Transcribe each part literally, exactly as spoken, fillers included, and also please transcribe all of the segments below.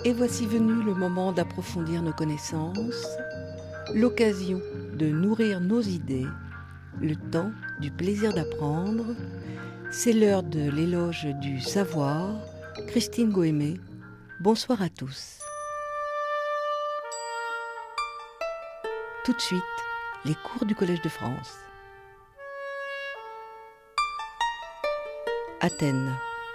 Et voici venu le moment d'approfondir nos connaissances, l'occasion de nourrir nos idées, le temps du plaisir d'apprendre. C'est l'heure de l'éloge du savoir. Christine Goémé, bonsoir à tous. Tout de suite, les cours du Collège de France. Athènes.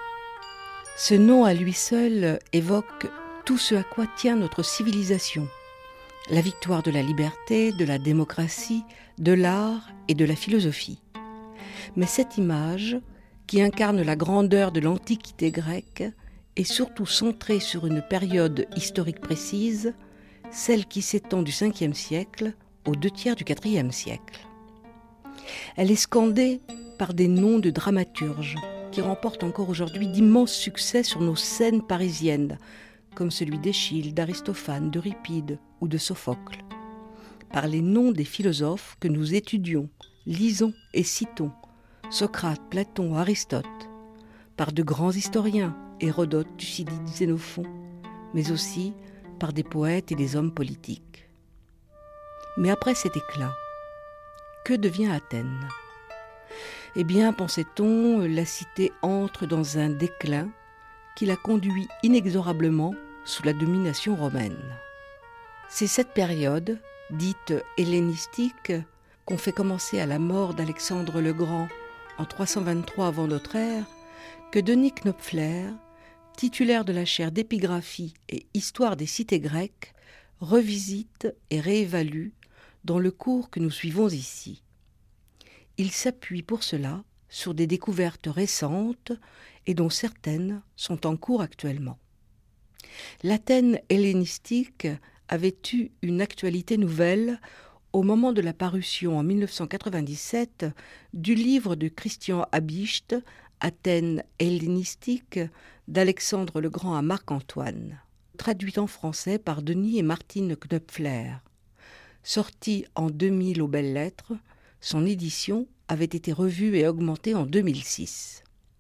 Ce nom à lui seul évoque tout ce à quoi tient notre civilisation. La victoire de la liberté, de la démocratie, de l'art et de la philosophie. Mais cette image, qui incarne la grandeur de l'Antiquité grecque, est surtout centrée sur une période historique précise, celle qui s'étend du cinquième siècle aux deux tiers du quatrième siècle. Elle est scandée par des noms de dramaturges qui remportent encore aujourd'hui d'immenses succès sur nos scènes parisiennes, comme celui d'Échille, d'Aristophane, d'Euripide ou de Sophocle. Par les noms des philosophes que nous étudions, lisons et citons, Socrate, Platon, Aristote, par de grands historiens, Hérodote, Thucydide, Xénophon, mais aussi par des poètes et des hommes politiques. Mais après cet éclat, que devient Athènes ? Eh bien, pensait-on, la cité entre dans un déclin qui la conduit inexorablement sous la domination romaine. C'est cette période, dite hellénistique, qu'on fait commencer à la mort d'Alexandre le Grand en trois cent vingt-trois avant notre ère, que Denis Knopfler, titulaire de la chaire d'épigraphie et histoire des cités grecques, revisite et réévalue dans le cours que nous suivons ici. Il s'appuie pour cela sur des découvertes récentes et dont certaines sont en cours actuellement. L'Athènes hellénistique avait eu une actualité nouvelle au moment de la parution en dix-neuf cent quatre-vingt-dix-sept du livre de Christian Habicht, Athènes hellénistique, d'Alexandre le Grand à Marc-Antoine, traduit en français par Denis et Martine Knopfler. Sorti en deux mille aux Belles Lettres, son édition avait été revue et augmentée en deux mille six.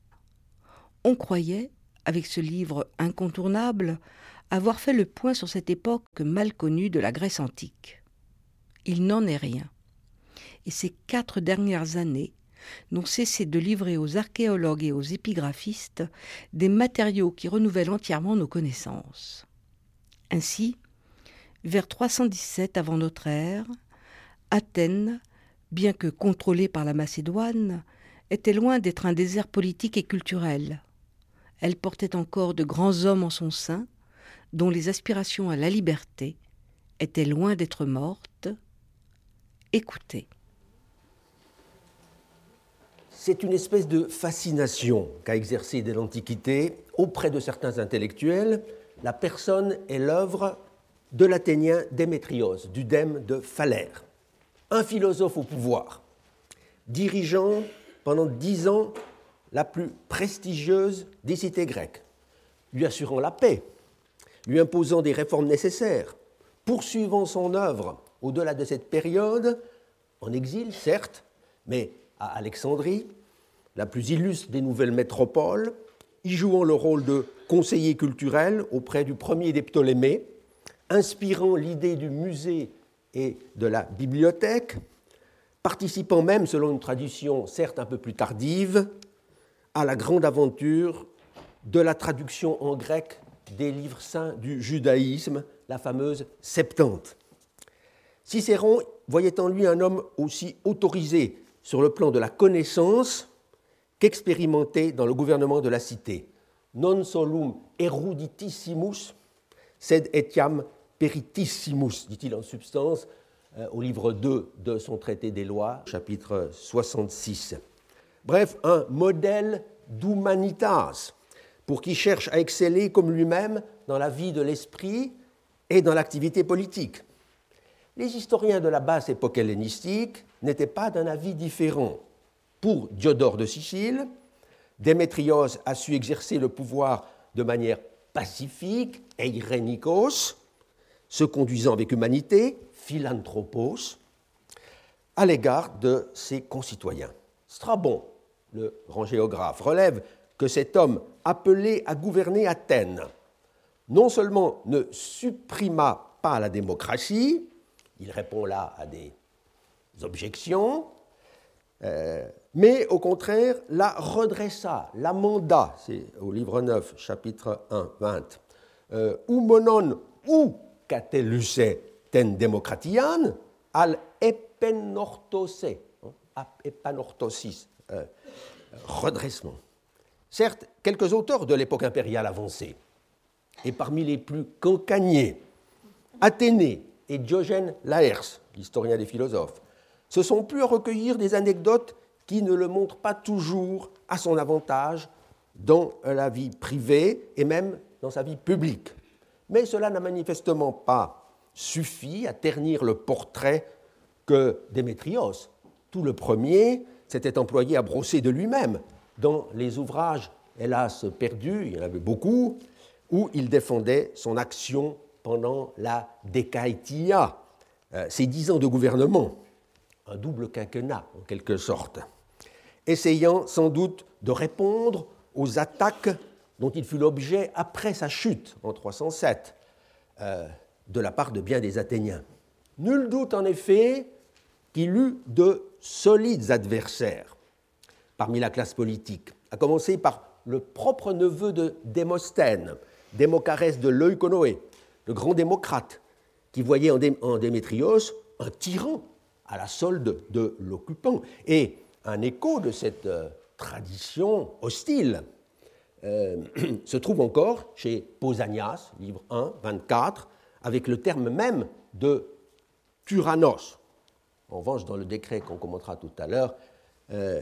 On croyait, avec ce livre incontournable, avoir fait le point sur cette époque mal connue de la Grèce antique. Il n'en est rien. Et ces quatre dernières années n'ont cessé de livrer aux archéologues et aux épigraphistes des matériaux qui renouvellent entièrement nos connaissances. Ainsi, vers trois cent dix-sept avant notre ère, Athènes, bien que contrôlée par la Macédoine, était loin d'être un désert politique et culturel. Elle portait encore de grands hommes en son sein, dont les aspirations à la liberté étaient loin d'être mortes. Écoutez. C'est une espèce de fascination qu'a exercée dès l'Antiquité, auprès de certains intellectuels, la personne et l'œuvre de l'Athénien Démétrios, du dème de Phalère. Un philosophe au pouvoir, dirigeant pendant dix ans la plus prestigieuse des cités grecques, lui assurant la paix, lui imposant des réformes nécessaires, poursuivant son œuvre au-delà de cette période, en exil certes, mais à Alexandrie, la plus illustre des nouvelles métropoles, y jouant le rôle de conseiller culturel auprès du premier des Ptolémées, inspirant l'idée du musée et de la bibliothèque, participant même, selon une tradition certes un peu plus tardive, à la grande aventure de la traduction en grec des livres saints du judaïsme, la fameuse Septante. Cicéron voyait en lui un homme aussi autorisé sur le plan de la connaissance qu'expérimenté dans le gouvernement de la cité. Non solum eruditissimus, sed etiam peritissimus, dit-il en substance euh, au livre deux de son traité des lois, chapitre soixante-six. Bref, un modèle d'humanitas, pour qui cherche à exceller comme lui-même dans la vie de l'esprit et dans l'activité politique. Les historiens de la basse époque hellénistique n'étaient pas d'un avis différent. Pour Diodore de Sicile, Démétrios a su exercer le pouvoir de manière pacifique, eirenikos, se conduisant avec humanité, philanthropos, à l'égard de ses concitoyens. Strabon, le grand géographe, relève que cet homme appelé à gouverner Athènes non seulement ne supprima pas la démocratie, il répond là à des objections, euh, mais au contraire la redressa, l'amenda, c'est au livre neuf, chapitre un, vingt, euh, « Oumonon ou cateluse ten democratian al epenortose, epanortosis, euh, redressement. » Certes, quelques auteurs de l'époque impériale avancée, et parmi les plus cancaniers, Athénée et Diogène Laërce, l'historien des philosophes, se sont plus à recueillir des anecdotes qui ne le montrent pas toujours à son avantage dans la vie privée et même dans sa vie publique. Mais cela n'a manifestement pas suffi à ternir le portrait que Démétrios, tout le premier, s'était employé à brosser de lui-même dans les ouvrages, hélas perdus, il y en avait beaucoup, où il défendait son action pendant la décaïtia, euh, ses dix ans de gouvernement, un double quinquennat en quelque sorte, essayant sans doute de répondre aux attaques dont il fut l'objet après sa chute en trois cent sept, euh, de la part de bien des Athéniens. Nul doute en effet qu'il eut de solides adversaires parmi la classe politique, à commencer par le propre neveu de Démosthène, Démocarès de Leuconoé, le grand démocrate, qui voyait en, Dé- en Démétrios un tyran à la solde de l'occupant. Et un écho de cette euh, tradition hostile euh, se trouve encore chez Pausanias, livre un, vingt-quatre, avec le terme même de tyrannos. En revanche, dans le décret qu'on commentera tout à l'heure, euh,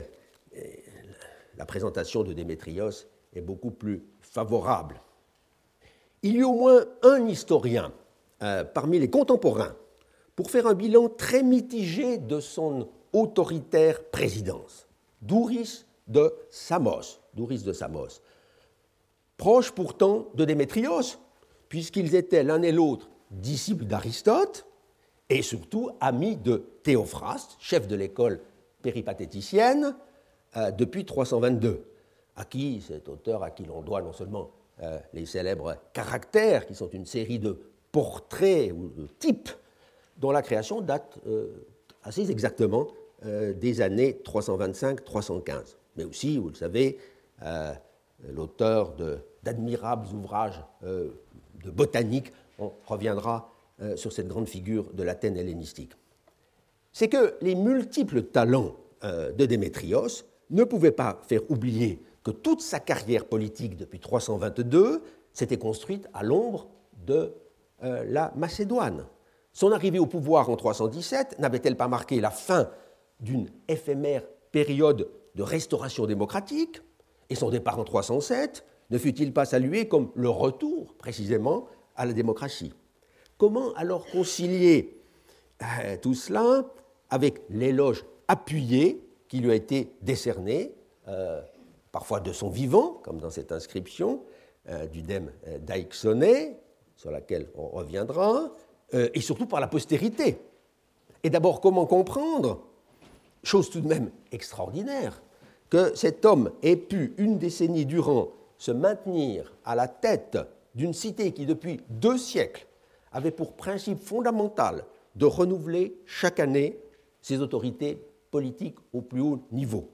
la présentation de Démétrios est beaucoup plus favorable. Il y a au moins un historien euh, parmi les contemporains pour faire un bilan très mitigé de son autoritaire présidence, Douris de Samos, Douris de Samos, proche pourtant de Démétrios, puisqu'ils étaient l'un et l'autre disciples d'Aristote et surtout amis de Théophraste, chef de l'école péripatéticienne, euh, depuis trois cent vingt-deux, à qui, cet auteur à qui l'on doit non seulement euh, les célèbres caractères, qui sont une série de portraits ou de types, dont la création date euh, assez exactement euh, des années trois cent vingt-cinq trois cent quinze. Mais aussi, vous le savez, euh, l'auteur de, d'admirables ouvrages euh, de botanique, on reviendra euh, sur cette grande figure de l'Athènes hellénistique. C'est que les multiples talents euh, de Démétrios ne pouvaient pas faire oublier que toute sa carrière politique depuis trois cent vingt-deux s'était construite à l'ombre de euh, la Macédoine. Son arrivée au pouvoir en trois cent dix-sept n'avait-elle pas marqué la fin d'une éphémère période de restauration démocratique, et son départ en trois cent sept ne fut-il pas salué comme le retour, précisément, à la démocratie? Comment alors concilier euh, tout cela avec l'éloge appuyé qui lui a été décerné, euh, parfois de son vivant, comme dans cette inscription euh, du dème euh, d'Aixoné, sur laquelle on reviendra, euh, et surtout par la postérité. Et d'abord, comment comprendre, chose tout de même extraordinaire, que cet homme ait pu, une décennie durant, se maintenir à la tête d'une cité qui, depuis deux siècles, avait pour principe fondamental de renouveler chaque année ses autorités politiques au plus haut niveau.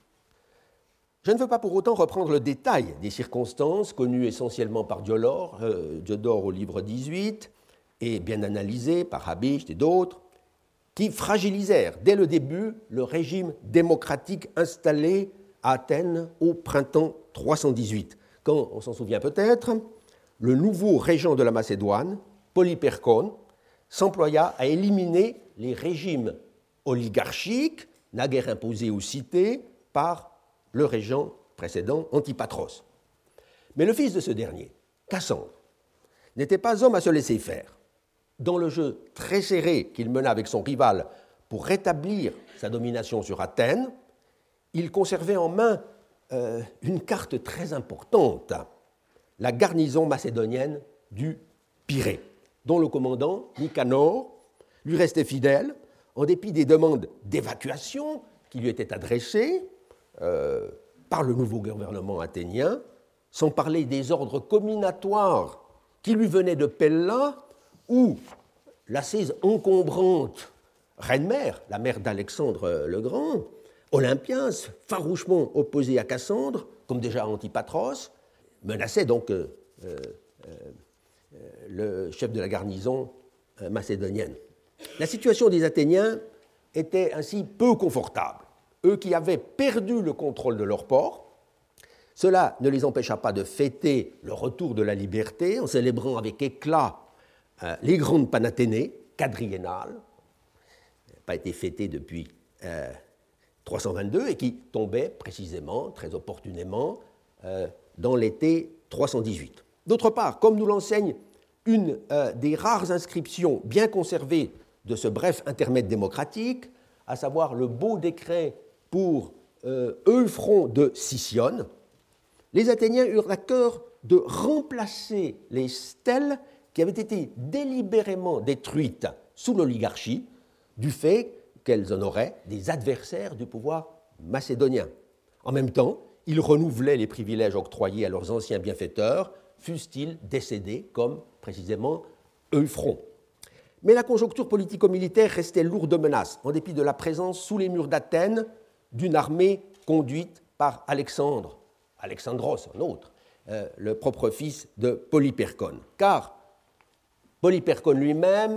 Je ne veux pas pour autant reprendre le détail des circonstances connues essentiellement par Diodore, euh, Diodore au livre dix-huit, et bien analysées par Habicht et d'autres, qui fragilisèrent dès le début le régime démocratique installé à Athènes au printemps trois cent dix-huit, quand, on s'en souvient peut-être, le nouveau régent de la Macédoine, Polyperchon, s'employa à éliminer les régimes oligarchiques, naguère imposés aux cités par le régent précédent, Antipatros. Mais le fils de ce dernier, Cassandre, n'était pas homme à se laisser faire. Dans le jeu très serré qu'il mena avec son rival pour rétablir sa domination sur Athènes, il conservait en main euh, une carte très importante, la garnison macédonienne du Pirée, dont le commandant, Nicanor, lui restait fidèle, en dépit des demandes d'évacuation qui lui étaient adressées euh, par le nouveau gouvernement athénien, sans parler des ordres comminatoires qui lui venait de Pella, où l'assise encombrante reine-mère, la mère d'Alexandre le Grand, Olympias, farouchement opposée à Cassandre, comme déjà Antipatros, menaçait donc euh, euh, euh, le chef de la garnison euh, macédonienne. La situation des Athéniens était ainsi peu confortable. Eux qui avaient perdu le contrôle de leur port, cela ne les empêcha pas de fêter le retour de la liberté en célébrant avec éclat euh, les grandes panathénées quadriennales, qui n'avaient pas été fêtées depuis euh, trois cent vingt-deux et qui tombaient précisément, très opportunément, euh, dans l'été trois cent dix-huit. D'autre part, comme nous l'enseigne une euh, des rares inscriptions bien conservées de ce bref intermède démocratique, à savoir le beau décret pour euh, Euphron de Sicyone, les Athéniens eurent à cœur de remplacer les stèles qui avaient été délibérément détruites sous l'oligarchie du fait qu'elles honoraient des adversaires du pouvoir macédonien. En même temps, ils renouvelaient les privilèges octroyés à leurs anciens bienfaiteurs, fussent-ils décédés comme précisément Euphron. Mais la conjoncture politico-militaire restait lourde de menaces, en dépit de la présence sous les murs d'Athènes d'une armée conduite par Alexandre, Alexandros, un autre, euh, le propre fils de Polyperchone. Car Polyperchone lui-même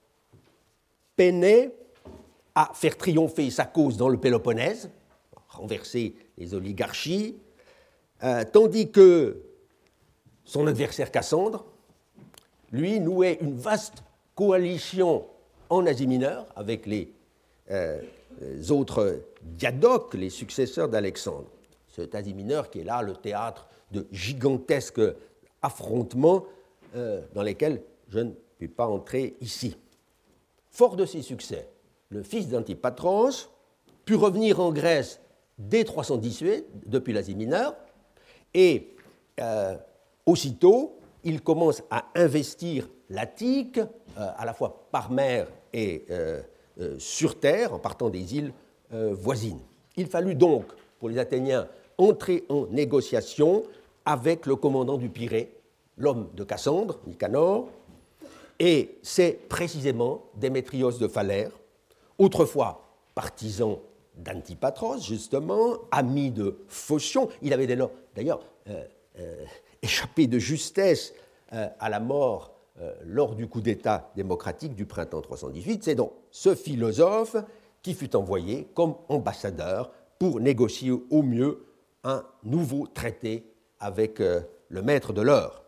peinait à faire triompher sa cause dans le Péloponnèse, renverser les oligarchies, euh, tandis que son adversaire Cassandre, lui, nouait une vaste coalition en Asie mineure avec les, euh, les autres diadoques, les successeurs d'Alexandre. Cet Asie mineure qui est là le théâtre de gigantesques affrontements euh, dans lesquels je ne puis pas entrer ici. Fort de ses succès, le fils d'Antipatros put revenir en Grèce dès trois cent dix-huit, depuis l'Asie mineure, et euh, aussitôt, il commence à investir l'Attique, euh, à la fois par mer et euh, euh, sur terre, en partant des îles euh, voisines. Il fallut donc, pour les Athéniens, entrer en négociation avec le commandant du Pirée, l'homme de Cassandre, Nicanor, et c'est précisément Démétrios de Phalère, autrefois partisan d'Antipatros, justement, ami de Phocion. Il avait d'ailleurs euh, euh, échappé de justesse euh, à la mort euh, lors du coup d'État démocratique du printemps trois cent dix-huit. C'est donc ce philosophe qui fut envoyé comme ambassadeur pour négocier au mieux un nouveau traité avec euh, le maître de l'heure.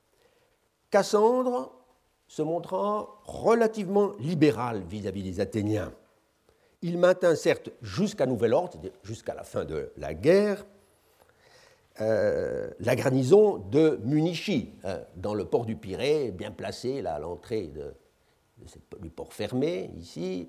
Cassandre se montra relativement libéral vis-à-vis des Athéniens. Il maintint certes jusqu'à nouvel ordre, jusqu'à la fin de la guerre, euh, la garnison de Munichie, euh, dans le port du Pirée, bien placé là, à l'entrée de, de cette, du port fermé, ici,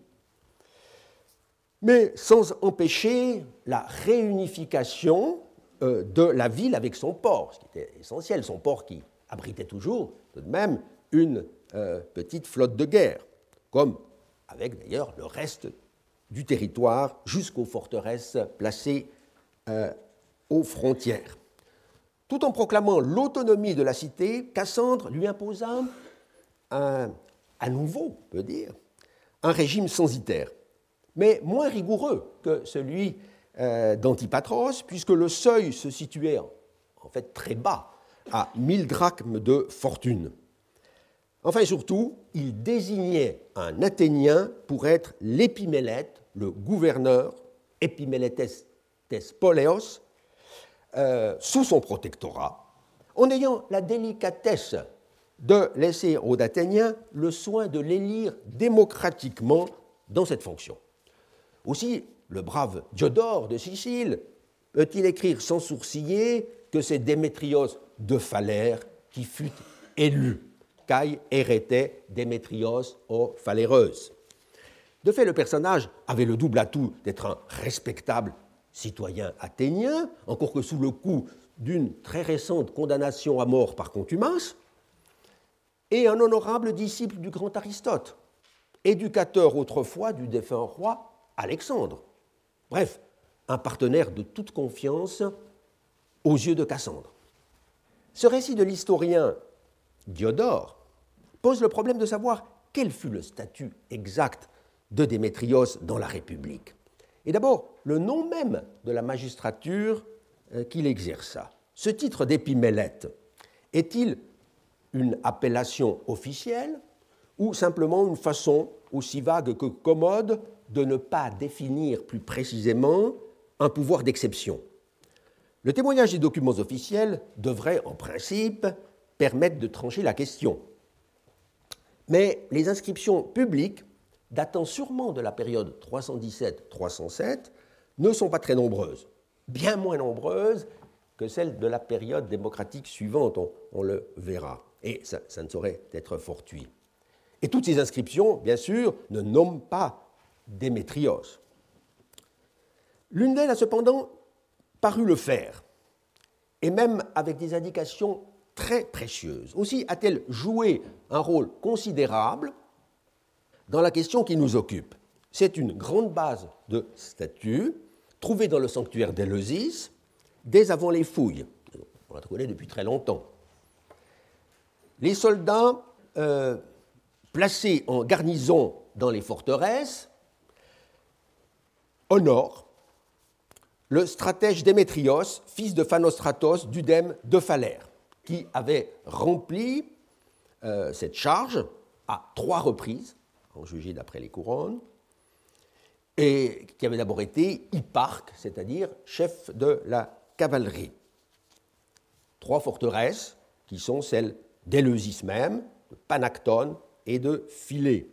mais sans empêcher la réunification euh, de la ville avec son port, ce qui était essentiel, son port qui abritait toujours tout de même une euh, petite flotte de guerre, comme avec d'ailleurs le reste du territoire jusqu'aux forteresses placées euh, aux frontières. Tout en proclamant l'autonomie de la cité, Cassandre lui imposa un, à nouveau, on peut dire, un régime censitaire, mais moins rigoureux que celui euh, d'Antipatros, puisque le seuil se situait en, en fait très bas, à mille drachmes de fortune. Enfin et surtout, il désignait un Athénien pour être l'épimélète, le gouverneur, épimélètes Poléos, euh, sous son protectorat, en ayant la délicatesse de laisser aux Athéniens le soin de l'élire démocratiquement dans cette fonction. Aussi, le brave Diodore de Sicile peut-il écrire sans sourciller que c'est Démétrios de Phalère qui fut élu, cae erete Démétrios o Phaléreus. De fait, le personnage avait le double atout d'être un respectable citoyen athénien, encore que sous le coup d'une très récente condamnation à mort par contumace, et un honorable disciple du grand Aristote, éducateur autrefois du défunt roi Alexandre. Bref, un partenaire de toute confiance aux yeux de Cassandre. Ce récit de l'historien Diodore, pose le problème de savoir quel fut le statut exact de Démétrios dans la République. Et d'abord, le nom même de la magistrature qu'il exerça. Ce titre d'épimélète, est-il une appellation officielle ou simplement une façon aussi vague que commode de ne pas définir plus précisément un pouvoir d'exception? Le témoignage des documents officiels devrait, en principe, permettre de trancher la question. Mais les inscriptions publiques, datant sûrement de la période trois cent dix-sept trois cent sept, ne sont pas très nombreuses, bien moins nombreuses que celles de la période démocratique suivante, on, on le verra. Et ça, ça ne saurait être fortuit. Et toutes ces inscriptions, bien sûr, ne nomment pas Démétrios. L'une d'elles a cependant paru le faire, et même avec des indications très précieuses. Aussi a-t-elle joué un rôle considérable dans la question qui nous occupe. C'est une grande base de statues trouvée dans le sanctuaire d'Éleusis dès avant les fouilles. On la connaît depuis très longtemps. Les soldats euh, placés en garnison dans les forteresses honorent le stratège Démétrios, fils de Phanostratos d'Udème de Phalère, qui avait rempli euh, cette charge à trois reprises, en jugé d'après les couronnes, et qui avait d'abord été hipparque, c'est-à-dire chef de la cavalerie. Trois forteresses qui sont celles d'Éleusis même, de Panactone et de Philée.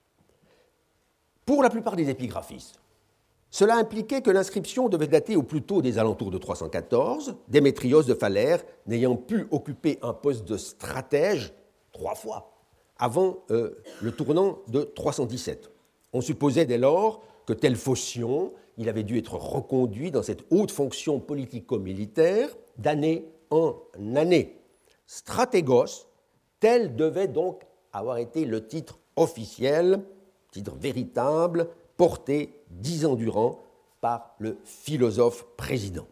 Pour la plupart des épigraphistes, cela impliquait que l'inscription devait dater au plus tôt des alentours de trois cent quatorze, Démétrios de Phalère n'ayant pu occuper un poste de stratège trois fois avant euh, le tournant de trois cent dix-sept. On supposait dès lors que tel Phocion, il avait dû être reconduit dans cette haute fonction politico-militaire d'année en année. Stratégos, tel devait donc avoir été le titre officiel, titre véritable, porté dix ans durant par le philosophe président.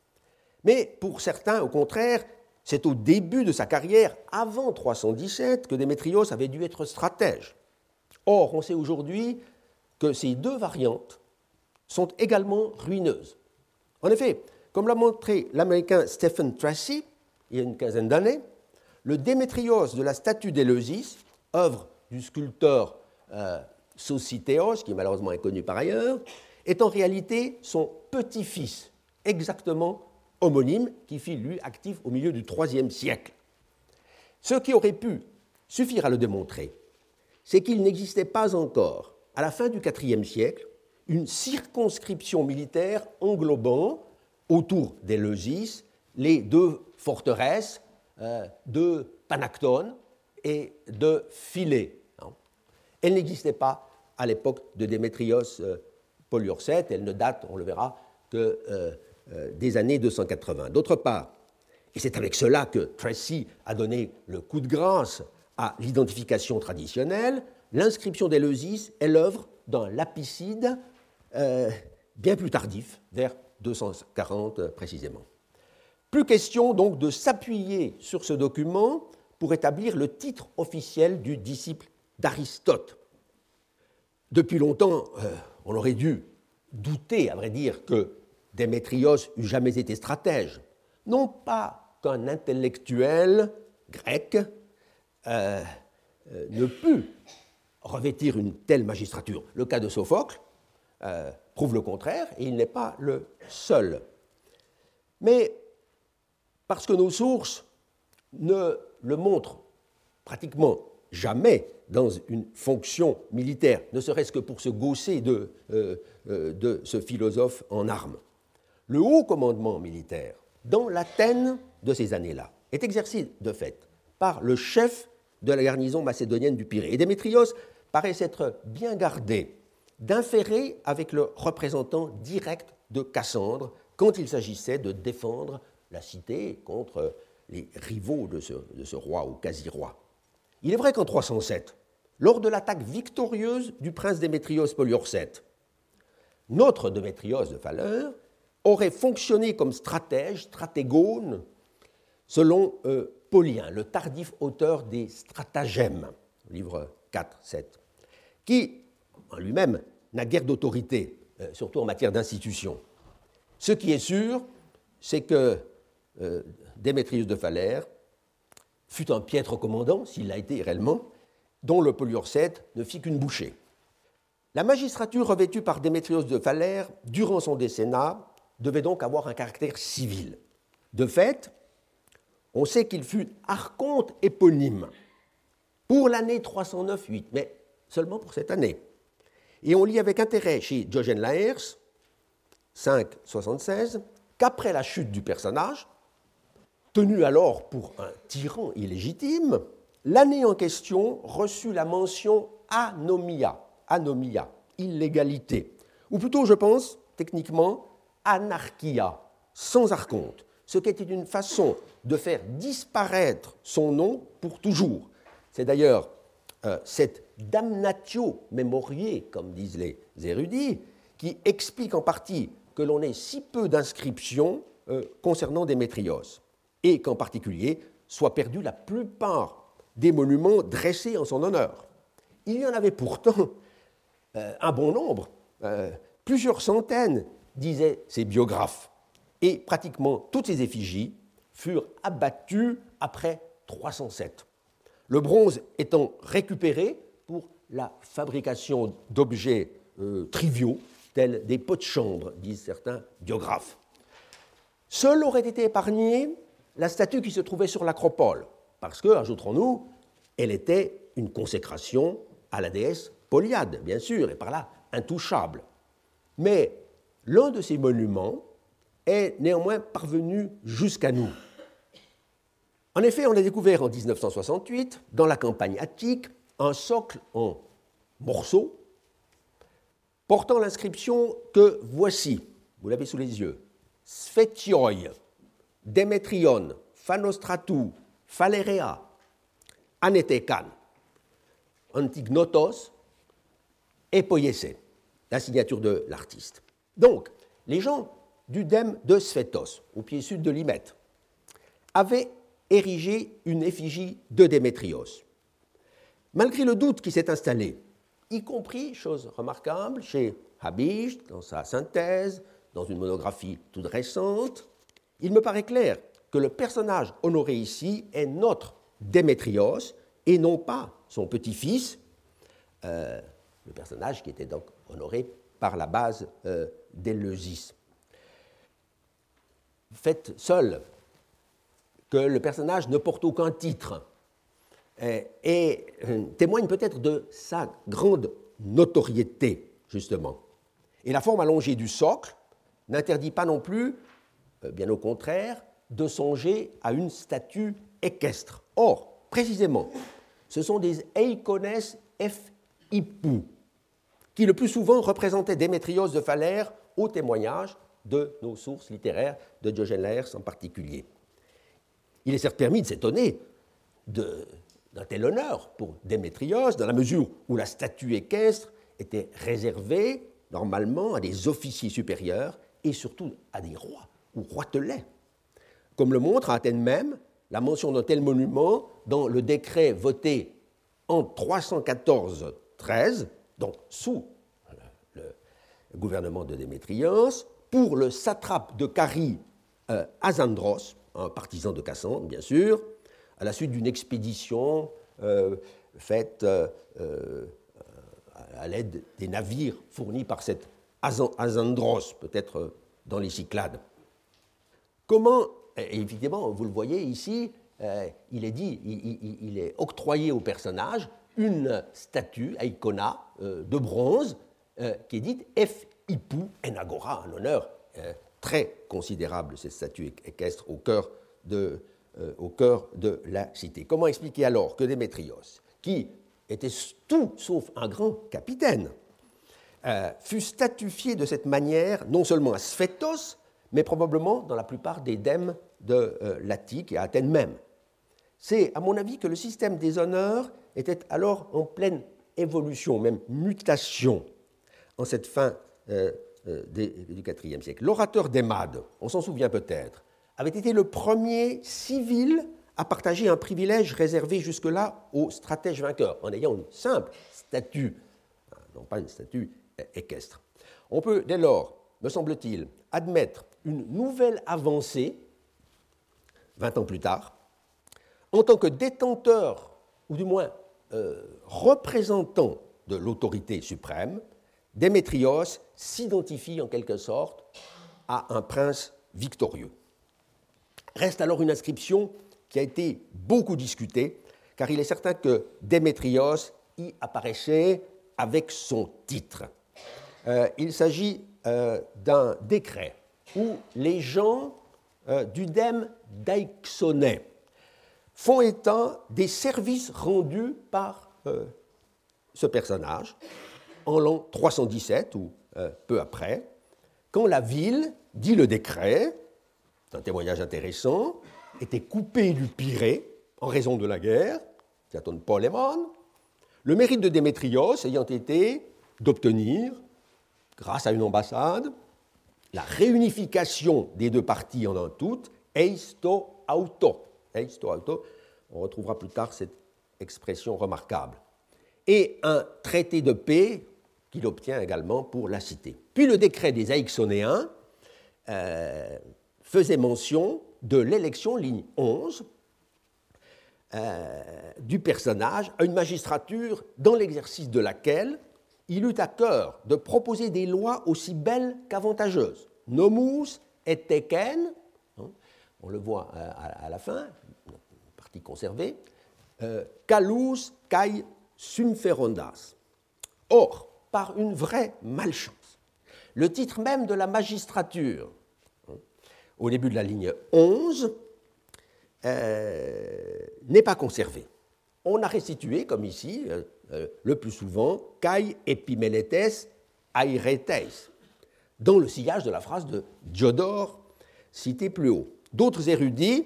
Mais pour certains, au contraire, c'est au début de sa carrière, avant trois cent dix-sept, que Démétrios avait dû être stratège. Or, on sait aujourd'hui que ces deux variantes sont également ruineuses. En effet, comme l'a montré l'Américain Stephen Tracy, il y a une quinzaine d'années, le Démétrios de la statue d'Éleusis, œuvre du sculpteur euh, Sosithéos, qui est malheureusement inconnu par ailleurs, est en réalité son petit-fils, exactement homonyme, qui fut lui actif au milieu du troisième siècle. Ce qui aurait pu suffire à le démontrer, c'est qu'il n'existait pas encore, à la fin du quatrième siècle, une circonscription militaire englobant, autour d'Éleusis, les deux forteresses euh, de Panactone et de Philée. Elle n'existait pas à l'époque de Démétrios euh, Poliorcète, elle ne date, on le verra, que euh, euh, des années deux cent quatre-vingts. D'autre part, et c'est avec cela que Tracy a donné le coup de grâce à l'identification traditionnelle, l'inscription d'Éleusis est l'œuvre d'un lapicide euh, bien plus tardif, vers deux cent quarante précisément. Plus question donc de s'appuyer sur ce document pour établir le titre officiel du disciple d'Aristote. Depuis longtemps, euh, on aurait dû douter, à vrai dire, que Démétrios eût jamais été stratège. Non pas qu'un intellectuel grec euh, euh, ne put revêtir une telle magistrature. Le cas de Sophocle euh, prouve le contraire, et il n'est pas le seul. Mais parce que nos sources ne le montrent pratiquement jamais dans une fonction militaire, ne serait-ce que pour se gausser de, euh, euh, de ce philosophe en armes. Le haut commandement militaire, dans l'Athènes de ces années-là, est exercé de fait par le chef de la garnison macédonienne du Pirée. Et Démétrios paraît s'être bien gardé d'inférer avec le représentant direct de Cassandre quand il s'agissait de défendre la cité contre les rivaux de ce, de ce roi ou quasi-roi. Il est vrai qu'en trois cent sept, lors de l'attaque victorieuse du prince Démétrios Poliorcète, notre Démétrios de Phalère aurait fonctionné comme stratège, stratégone, selon euh, Pollien, le tardif auteur des Stratagèmes, livre quatre sept, qui, en lui-même, n'a guère d'autorité, euh, surtout en matière d'institution. Ce qui est sûr, c'est que euh, Démétrios de Phalère fut un piètre commandant, s'il l'a été réellement, dont le Poliorcète ne fit qu'une bouchée. La magistrature revêtue par Démétrios de Phalère durant son décennat devait donc avoir un caractère civil. De fait, on sait qu'il fut archonte éponyme pour l'année trois cent neuf huit, mais seulement pour cette année. Et on lit avec intérêt chez Diogène Laërce, cinq soixante-seize, qu'après la chute du personnage, tenu alors pour un tyran illégitime, l'année en question reçut la mention anomia, anomia, illégalité, ou plutôt, je pense, techniquement, anarchia, sans archonte, ce qui était une façon de faire disparaître son nom pour toujours. C'est d'ailleurs euh, cette damnatio memoriae, comme disent les érudits, qui explique en partie que l'on ait si peu d'inscriptions euh, concernant Démétrios, et qu'en particulier soit perdue la plupart des monuments dressés en son honneur. Il y en avait pourtant euh, un bon nombre, euh, plusieurs centaines, disaient ces biographes, et pratiquement toutes ces effigies furent abattues après trois cent sept. Le bronze étant récupéré pour la fabrication d'objets euh, triviaux, tels des pots de chambre, disent certains biographes. Seule aurait été épargnée la statue qui se trouvait sur l'acropole, parce que, ajouterons-nous, elle était une consécration à la déesse Poliade, bien sûr, et par là intouchable. Mais l'un de ces monuments est néanmoins parvenu jusqu'à nous. En effet, on a découvert en dix-neuf cent soixante-huit, dans la campagne attique, un socle en morceaux portant l'inscription que voici, vous l'avez sous les yeux, Sphétioi, Démétrion, Phanostratou, Phalérea, Anetekan, Antignotos et Poiesé, la signature de l'artiste. Donc, les gens du dème de Sphétos, au pied sud de l'Hymette, avaient érigé une effigie de Démétrios. Malgré le doute qui s'est installé, y compris, chose remarquable, chez Habicht, dans sa synthèse, dans une monographie toute récente, il me paraît clair que le personnage honoré ici est notre Démétrios et non pas son petit-fils, euh, le personnage qui était donc honoré par la base euh, d'Éleusis. Fait seul que le personnage ne porte aucun titre et, et euh, témoigne peut-être de sa grande notoriété, justement. Et la forme allongée du socle n'interdit pas non plus, euh, bien au contraire, de songer à une statue équestre. Or, précisément, ce sont des eikones f hippou, qui le plus souvent représentaient Démétrios de Phalère au témoignage de nos sources littéraires, de Diogène Laërce en particulier. Il est certes permis de s'étonner de, d'un tel honneur pour Démétrios, dans la mesure où la statue équestre était réservée normalement à des officiers supérieurs et surtout à des rois ou roitelets, comme le montre à Athènes même la mention d'un tel monument dans le décret voté en trois cent quatorze treize, donc sous le, le gouvernement de Démétrios, pour le satrape de Carie euh, Asandros, un partisan de Cassandre, bien sûr, à la suite d'une expédition euh, faite euh, euh, à l'aide des navires fournis par cet Asandros, peut-être dans les Cyclades. Comment, et effectivement, vous le voyez ici, euh, il est dit, il, il, il est octroyé au personnage une statue, Eikona, euh, de bronze, euh, qui est dite F. Hippou en agora, un honneur euh, très considérable, cette statue équestre au cœur de, euh, au cœur de la cité. Comment expliquer alors que Démétrios, qui était tout sauf un grand capitaine, euh, fut statufié de cette manière, non seulement à Sphétos, mais probablement dans la plupart des dèmes de euh, l'Attique et à Athènes même. C'est, à mon avis, que le système des honneurs était alors en pleine évolution, même mutation, en cette fin euh, euh, des, du quatrième siècle. L'orateur d'Émade, on s'en souvient peut-être, avait été le premier civil a partagé un privilège réservé jusque-là aux stratèges vainqueurs, en ayant une simple statue, non pas une statue équestre. On peut dès lors, me semble-t-il, admettre une nouvelle avancée, vingt ans plus tard, en tant que détenteur, ou du moins euh, représentant de l'autorité suprême, Démétrios s'identifie en quelque sorte à un prince victorieux. Reste alors une inscription qui a été beaucoup discutée, car il est certain que Démétrios y apparaissait avec son titre. Euh, il s'agit euh, d'un décret où les gens euh, du dème d'Aixonais font état des services rendus par euh, ce personnage en l'an trois cent dix-sept, ou euh, peu après, quand la ville, dit le décret, c'est un témoignage intéressant, était coupée du Pirée en raison de la guerre, Diaton Polémon, le mérite de Démétrios ayant été d'obtenir, grâce à une ambassade, la réunification des deux parties en un tout, eisto auto. Eisto auto, on retrouvera plus tard cette expression remarquable. Et un traité de paix qu'il obtient également pour la cité. Puis le décret des Aixonéens euh, faisait mention de l'élection, ligne onze, euh, du personnage à une magistrature dans l'exercice de laquelle il eut à cœur de proposer des lois aussi belles qu'avantageuses. Nomus et teken, hein, on le voit à, à la fin, partie conservée, euh, calus kai sumferondas. Or, par une vraie malchance, le titre même de la magistrature, hein, au début de la ligne onze, euh, n'est pas conservé. On a restitué, comme ici, euh, euh, le plus souvent, kai epimeletes airetes, dans le sillage de la phrase de Diodore, citée plus haut. D'autres érudits,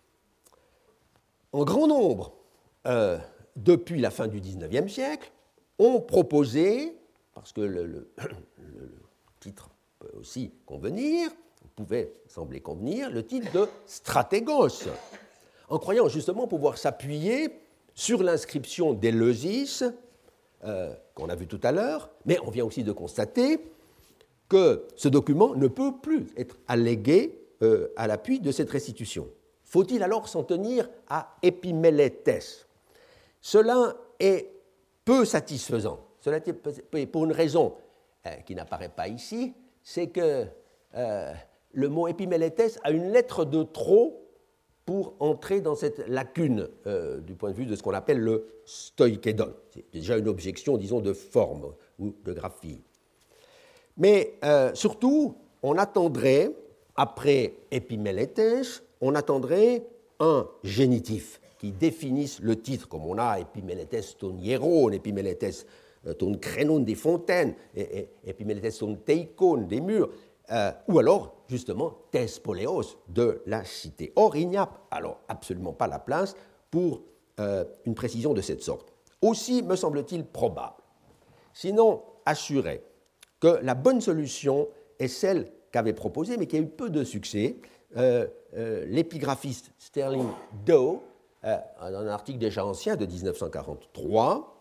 en grand nombre, euh, depuis la fin du dix-neuvième siècle, ont proposé, parce que le, le, le titre peut aussi convenir, pouvait sembler convenir, le titre de stratégos, en croyant justement pouvoir s'appuyer sur l'inscription d'Éleusis, euh, qu'on a vu tout à l'heure, mais on vient aussi de constater que ce document ne peut plus être allégué euh, à l'appui de cette restitution. Faut-il alors s'en tenir à Épimélètes? Cela est peu satisfaisant. Cela est pour une raison euh, qui n'apparaît pas ici, c'est que euh, le mot Épimélètes a une lettre de trop pour entrer dans cette lacune euh, du point de vue de ce qu'on appelle le stoïkédon. C'est déjà une objection, disons, de forme ou de graphie. Mais euh, surtout, on attendrait, après Épimélètes, on attendrait un génitif qui définisse le titre, comme on a Épimélètes ton hieron, Épimélètes ton crénon des fontaines, Épimélètes ton teikon des murs, euh, ou alors, justement, Thespoléos de la cité. Or, il n'y a alors absolument pas la place pour euh, une précision de cette sorte. Aussi, me semble-t-il probable, sinon assuré, que la bonne solution est celle qu'avait proposée, mais qui a eu peu de succès, euh, euh, l'épigraphiste Sterling Doe, euh, dans un article déjà ancien de dix-neuf cent quarante-trois,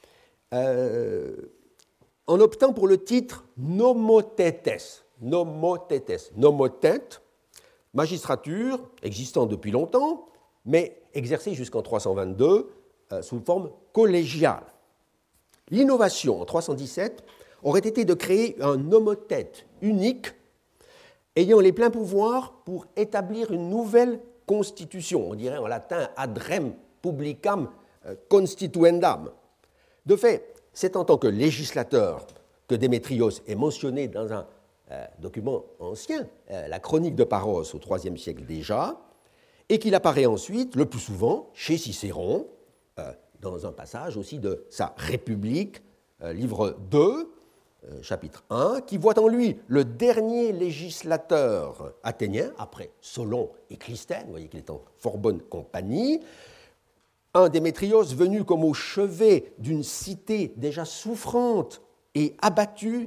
euh, en optant pour le titre Nomothetes. Nomothetes. Nomothète, magistrature existant depuis longtemps, mais exercée jusqu'en trois cent vingt-deux euh, sous forme collégiale. L'innovation en trois cent dix-sept aurait été de créer un nomothète unique ayant les pleins pouvoirs pour établir une nouvelle constitution, on dirait en latin ad rem publicam constituendam. De fait, c'est en tant que législateur que Démétrios est mentionné dans un euh, document ancien, euh, la chronique de Paros au troisième siècle déjà, et qu'il apparaît ensuite, le plus souvent, chez Cicéron, euh, dans un passage aussi de sa République, euh, livre deux, euh, chapitre un, qui voit en lui le dernier législateur athénien, après Solon et Clisthène, vous voyez qu'il est en fort bonne compagnie, un Démétrios venu comme au chevet d'une cité déjà souffrante et abattue,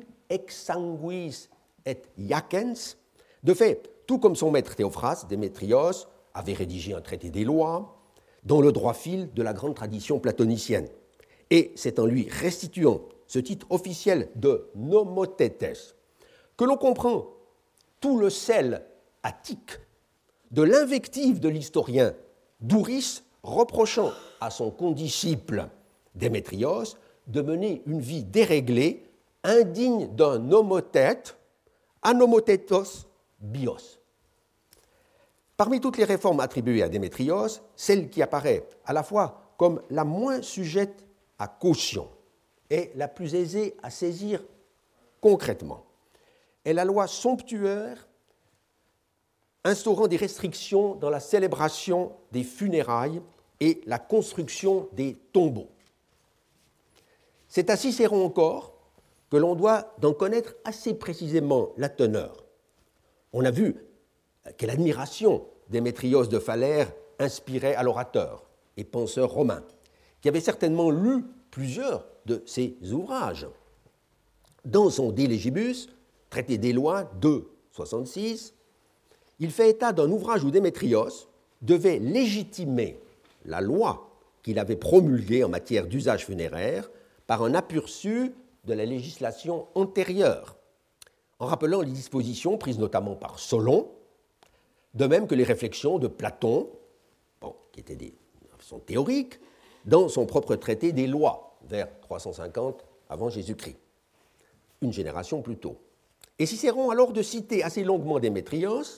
exsanguis et iacens. De fait, tout comme son maître Théophras, Démétrios avait rédigé un traité des lois dans le droit fil de la grande tradition platonicienne. Et c'est en lui restituant ce titre officiel de nomotétes que l'on comprend tout le sel attique de l'invective de l'historien Douris reprochant à son condisciple Démétrios de mener une vie déréglée, indigne d'un nomothète, anomotétos bios. Parmi toutes les réformes attribuées à Démétrios, celle qui apparaît à la fois comme la moins sujette à caution et la plus aisée à saisir concrètement est la loi somptuaire instaurant des restrictions dans la célébration des funérailles et la construction des tombeaux. C'est à Cicéron encore que l'on doit d'en connaître assez précisément la teneur. On a vu quelle admiration Démétrios de Phalère inspirait à l'orateur et penseur romain, qui avait certainement lu plusieurs de ses ouvrages. Dans son De Legibus, traité des lois deux soixante-six, il fait état d'un ouvrage où Démétrios devait légitimer la loi qu'il avait promulguée en matière d'usage funéraire par un aperçu de la législation antérieure, en rappelant les dispositions prises notamment par Solon, de même que les réflexions de Platon, bon, qui étaient des sont théoriques, dans son propre traité des lois, vers trois cent cinquante avant Jésus-Christ, une génération plus tôt. Et Cicéron alors de citer assez longuement Démétrios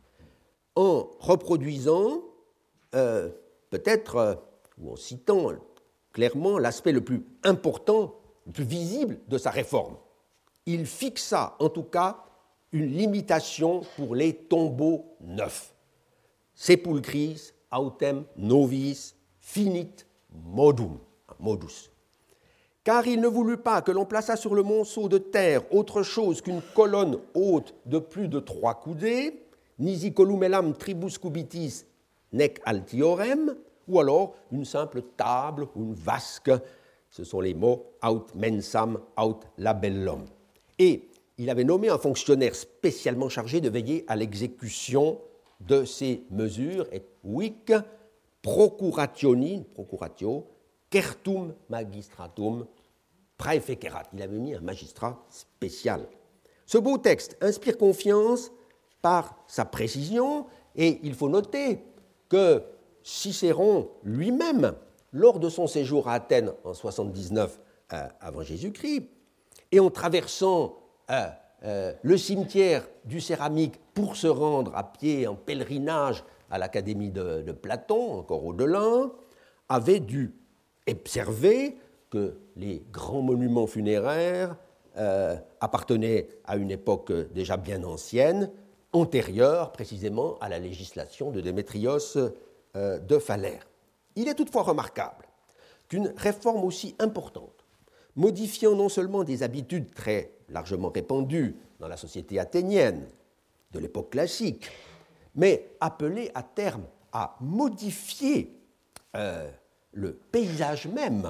en reproduisant, euh, peut-être, euh, ou en citant clairement l'aspect le plus important, le plus visible de sa réforme. Il fixa en tout cas une limitation pour les tombeaux neufs. Sepulchris autem novis finit modum, modus. Car il ne voulut pas que l'on plaçât sur le monceau de terre autre chose qu'une colonne haute de plus de trois coudées, nisi columellam tribus cubitis nec altiorem, ou alors une simple table ou une vasque, ce sont les mots aut mensam, aut labellum. Et il avait nommé un fonctionnaire spécialement chargé de veiller à l'exécution de ces mesures, et vic procurationi, procuratio, certum magistratum praefecerat. Il avait mis un magistrat spécial. Ce beau texte inspire confiance par sa précision, et il faut noter que Cicéron lui-même, lors de son séjour à Athènes en soixante-dix-neuf euh, avant Jésus-Christ, et en traversant euh, euh, le cimetière du Céramique pour se rendre à pied en pèlerinage à l'Académie de, de Platon, encore au-delà, avait dû observer que les grands monuments funéraires euh, appartenaient à une époque déjà bien ancienne, antérieure précisément à la législation de Démétrios euh, de Phalère. Il est toutefois remarquable qu'une réforme aussi importante, modifiant non seulement des habitudes très largement répandues dans la société athénienne de l'époque classique, mais appelée à terme à modifier euh, le paysage même,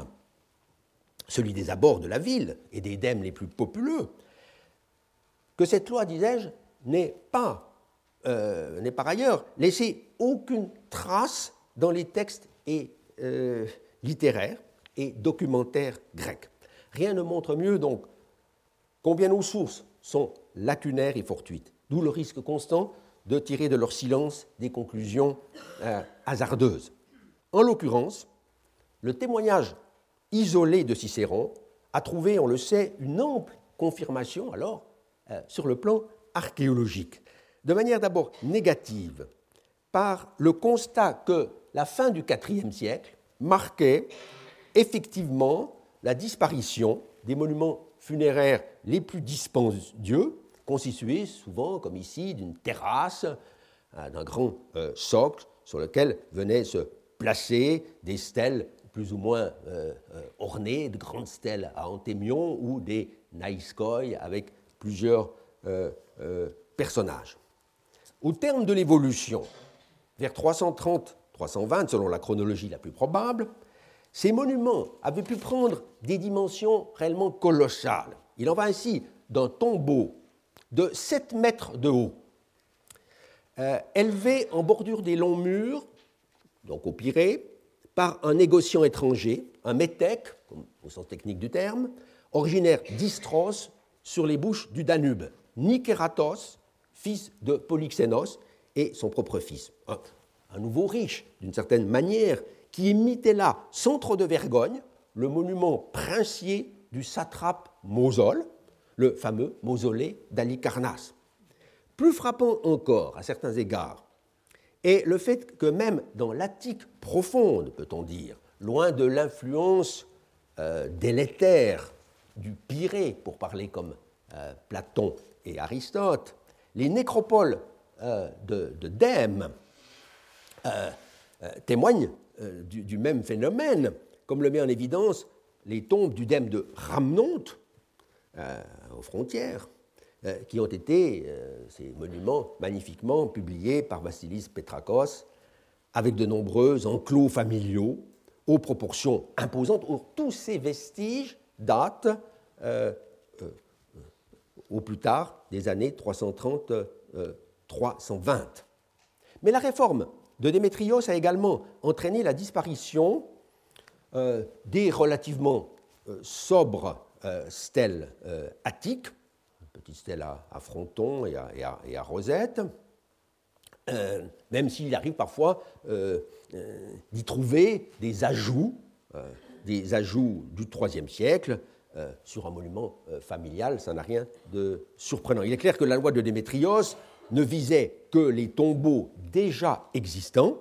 celui des abords de la ville et des dèmes les plus populeux, que cette loi, disais-je, n'est pas, euh, n'est par ailleurs laissé aucune trace dans les textes et, euh, littéraires et documentaires grecs. Rien ne montre mieux donc combien nos sources sont lacunaires et fortuites, d'où le risque constant de tirer de leur silence des conclusions euh, hasardeuses. En l'occurrence, le témoignage isolé de Cicéron a trouvé, on le sait, une ample confirmation alors euh, sur le plan archéologique, de manière d'abord négative, par le constat que la fin du quatrième siècle marquait effectivement la disparition des monuments funéraires les plus dispendieux, constitués souvent, comme ici, d'une terrasse, euh, d'un grand euh, socle sur lequel venaient se placer des stèles plus ou moins euh, euh, ornées, de grandes stèles à antémion ou des naïskoi avec plusieurs euh, euh, personnages. Au terme de l'évolution, vers trois cent trente à trois cent vingt, selon la chronologie la plus probable, ces monuments avaient pu prendre des dimensions réellement colossales. Il en va ainsi d'un tombeau de sept mètres de haut, euh, élevés en bordure des longs murs, donc au Pirée, par un négociant étranger, un métèque, au sens technique du terme, originaire d'Istros, sur les bouches du Danube, Nikératos, fils de Polyxénos, et son propre fils. Un, un nouveau riche, d'une certaine manière, qui imitait là, sans trop de vergogne, le monument princier du satrape Mosol, le fameux mausolée d'Halicarnasse. Plus frappant encore, à certains égards, est le fait que même dans l'Attique profonde, peut-on dire, loin de l'influence euh, délétère du Pirée, pour parler comme euh, Platon et Aristote, les nécropoles euh, de, de Dème euh, euh, témoignent euh, du, du même phénomène, comme le met en évidence les tombes du Dème de Rhamnonte, euh, aux frontières, euh, qui ont été, euh, ces monuments magnifiquement publiés par Vassilis Petrakos, avec de nombreux enclos familiaux, aux proportions imposantes. Or, tous ces vestiges datent euh, euh, au plus tard des années trois cent trente à trois cent vingt. Mais la réforme de Démétrios a également entraîné la disparition euh, des relativement euh, sobres euh, stèles euh, attiques, une petite stèle à, à fronton et à, et à, et à rosette, euh, même s'il arrive parfois euh, euh, d'y trouver des ajouts, euh, des ajouts du troisième siècle, Euh, sur un monument euh, familial, ça n'a rien de surprenant. Il est clair que la loi de Démétrios ne visait que les tombeaux déjà existants